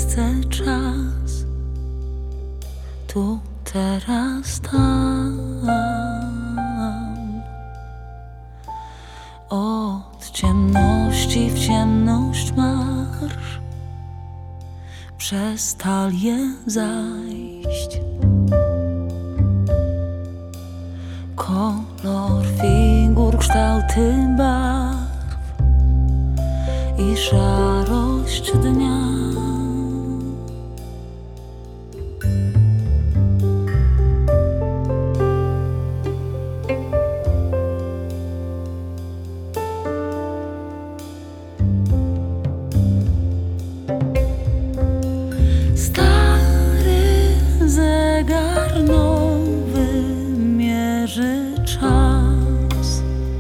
miejsce, czas, tu, teraz, tam. Od ciemności w ciemność marsz, przez talię zajść. Kolor figur, kształty barw i szarość dnia. Stary zegar nowy mierzy czas.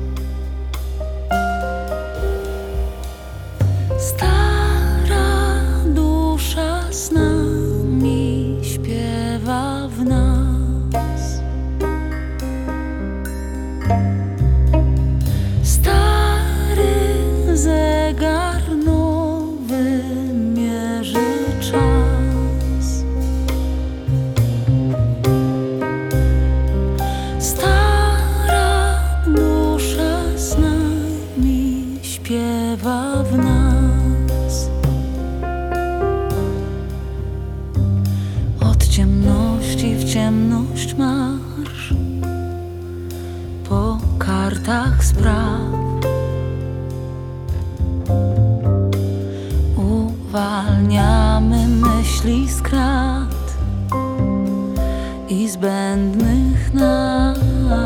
Stara dusza z nami śpiewa w nas. Stary zegar nowy mierzy czas. Stara dusza z nami śpiewa w nas. Od ciemności w ciemność marsz, po kartach spraw. Uwalniamy myśli z krat i zbędnych nas.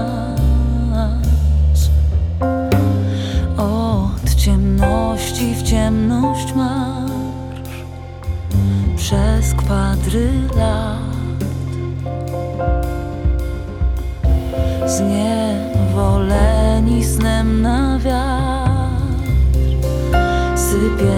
Od ciemności w ciemność marsz, przez kwadry lat. Zniewoleni snem na wiatr sypie